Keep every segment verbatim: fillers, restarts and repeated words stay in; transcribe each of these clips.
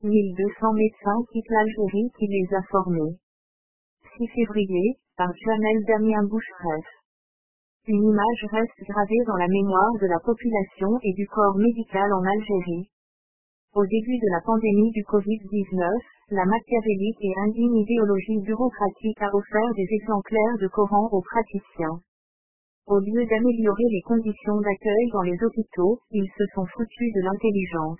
mille deux cents médecins quittent l'Algérie qui les a formés. six février, par Jamel Damien Boucheref. Une image reste gravée dans la mémoire de la population et du corps médical en Algérie. Au début de la pandémie du covid dix-neuf, la machiavélique et indigne idéologie bureaucratique a offert des exemplaires de Coran aux praticiens. Au lieu d'améliorer les conditions d'accueil dans les hôpitaux, ils se sont foutus de l'intelligence.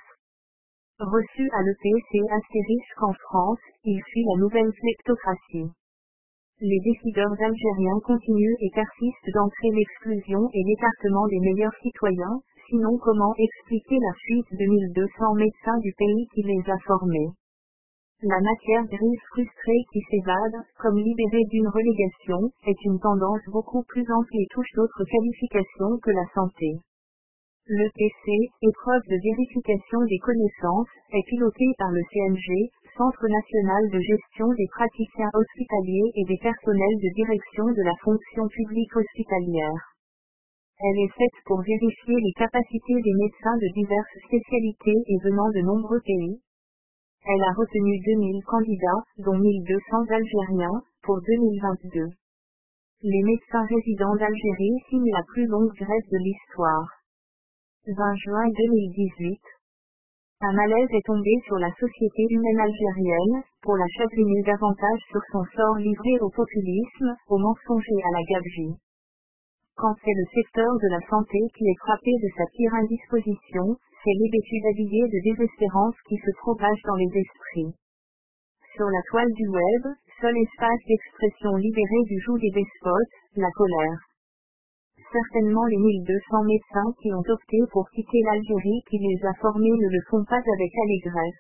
Reçu à l'E P C assez riche qu'en France, il suit la nouvelle kleptocratie. Les décideurs algériens continuent et persistent d'entrer l'exclusion et l'écartement des meilleurs citoyens, sinon comment expliquer la fuite de mille deux cents médecins du pays qui les a formés. La matière grise frustrée qui s'évade, comme libérée d'une relégation, est une tendance beaucoup plus ample et touche d'autres qualifications que la santé. L'E P C, épreuve de vérification des connaissances, est piloté par le C N G, Centre national de gestion des praticiens hospitaliers et des personnels de direction de la fonction publique hospitalière. Elle est faite pour vérifier les capacités des médecins de diverses spécialités et venant de nombreux pays. Elle a retenu deux mille candidats, dont mille deux cents Algériens, pour deux mille vingt-deux. Les médecins résidents d'Algérie signent la plus longue grève de l'histoire. vingt juin deux mille dix-huit. Un malaise est tombé sur la société humaine algérienne, pour la chagriner davantage sur son sort livré au populisme, au mensonge et à la gabegie. Quand c'est le secteur de la santé qui est frappé de sa pire indisposition, c'est l'hébétude habillée de désespérance qui se propage dans les esprits. Sur la toile du web, seul espace d'expression libéré du joug des despotes, la colère. Certainement les mille deux cents médecins qui ont opté pour quitter l'Algérie qui les a formés ne le font pas avec allégresse.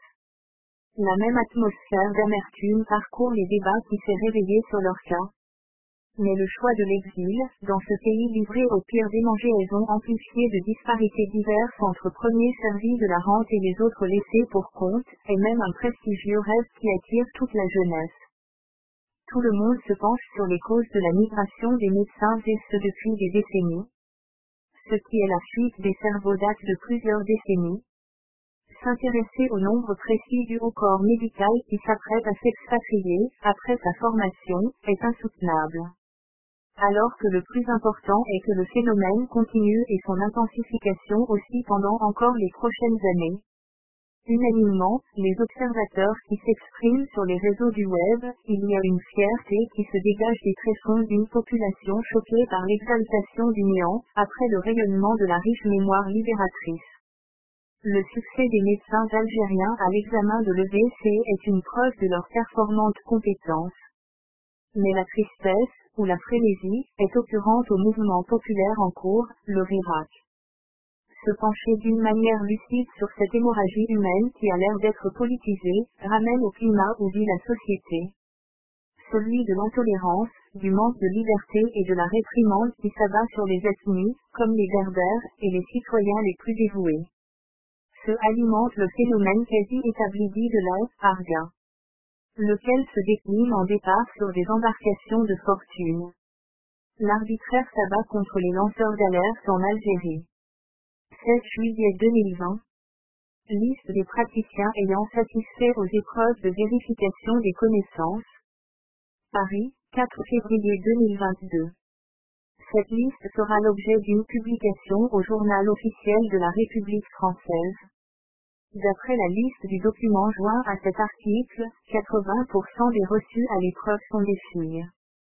La même atmosphère d'amertume parcourt les débats qui s'est réveillé sur leur cas. Mais le choix de l'exil, dans ce pays livré aux pires démangeaisons amplifiées de disparités diverses entre premiers servis de la rente et les autres laissés pour compte, est même un prestigieux rêve qui attire toute la jeunesse. Tout le monde se penche sur les causes de la migration des médecins et ce depuis des décennies. Ce qui est la fuite des cerveaux date de plusieurs décennies. S'intéresser au nombre précis du haut corps médical qui s'apprête à s'expatrier, après sa formation, est insoutenable. Alors que le plus important est que le phénomène continue et son intensification aussi pendant encore les prochaines années. Unanimement, les observateurs qui s'expriment sur les réseaux du web, il y a une fierté qui se dégage des tréfonds d'une population choquée par l'exaltation du néant, après le rayonnement de la riche mémoire libératrice. Le succès des médecins algériens à l'examen de l'E V C est une preuve de leur performante compétence. Mais la tristesse, ou la frénésie, est occurrente au mouvement populaire en cours, le Rirak. Se pencher d'une manière lucide sur cette hémorragie humaine qui a l'air d'être politisée, ramène au climat où vit la société. Celui de l'intolérance, du manque de liberté et de la réprimande qui s'abat sur les ethnies, comme les berbères, et les citoyens les plus dévoués. Se alimente le phénomène quasi établi dit de la harga, lequel se décline en départ sur des embarcations de fortune. L'arbitraire s'abat contre les lanceurs d'alerte en Algérie. sept juillet deux mille vingt. Liste des praticiens ayant satisfait aux épreuves de vérification des connaissances. Paris, quatre février deux mille vingt-deux. Cette liste sera l'objet d'une publication au journal officiel de la République française. D'après la liste du document joint à cet article, quatre-vingts pour cent des reçus à l'épreuve sont des filles.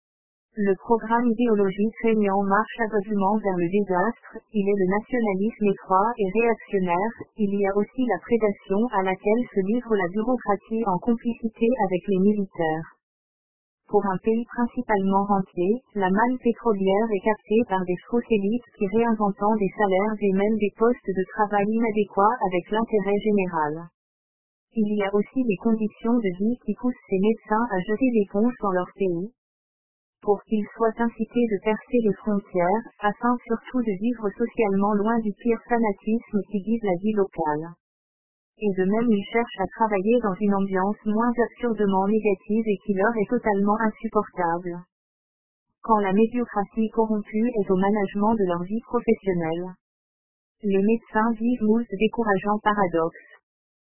Le programme idéologique régnant marche aveuglément vers le désastre, il est le nationalisme étroit et réactionnaire, il y a aussi la prédation à laquelle se livre la bureaucratie en complicité avec les militaires. Pour un pays principalement rentier, la manne pétrolière est captée par des fausses élites qui réinventent des salaires et même des postes de travail inadéquats avec l'intérêt général. Il y a aussi les conditions de vie qui poussent ces médecins à jeter l'éponge dans leur pays, pour qu'ils soient incités de percer les frontières, afin surtout de vivre socialement loin du pire fanatisme qui guide la vie locale. Et de même ils cherchent à travailler dans une ambiance moins absurdement négative et qui leur est totalement insupportable. Quand la médiocratie corrompue est au management de leur vie professionnelle. Les médecins vivent moult décourageants paradoxes.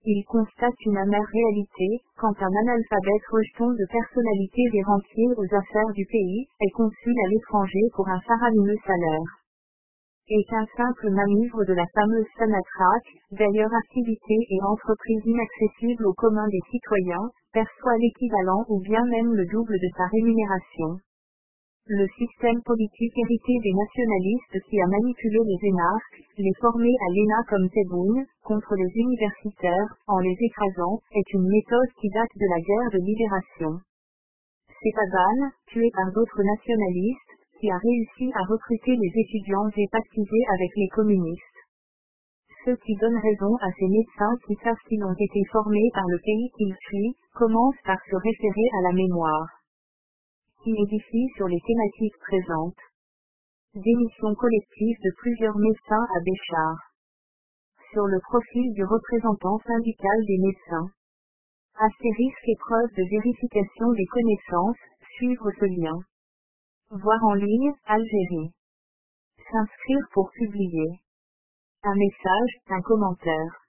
Il constate une amère réalité, quand un analphabète rejeton de personnalité des rentiers aux affaires du pays, est consul à l'étranger pour un faramineux salaire. Et qu'un simple manœuvre de la fameuse Sanatraque, d'ailleurs activité et entreprise inaccessible au commun des citoyens, perçoit l'équivalent ou bien même le double de sa rémunération. Le système politique hérité des nationalistes qui a manipulé les énarques, les formés à l'E N A comme Tebboune, contre les universitaires, en les écrasant, est une méthode qui date de la guerre de libération. C'est Taban, tué par d'autres nationalistes, qui a réussi à recruter les étudiants et pactiser avec les communistes. Ceux qui donnent raison à ces médecins qui savent qu'ils ont été formés par le pays qu'ils fuient, commencent par se référer à la mémoire. Qui édifie sur les thématiques présentes. Démission collective de plusieurs médecins à Béchar. Sur le profil du représentant syndical des médecins. Astérisque épreuve de vérification des connaissances, suivre ce lien. Voir en ligne, Algérie. S'inscrire pour publier. Un message, un commentaire.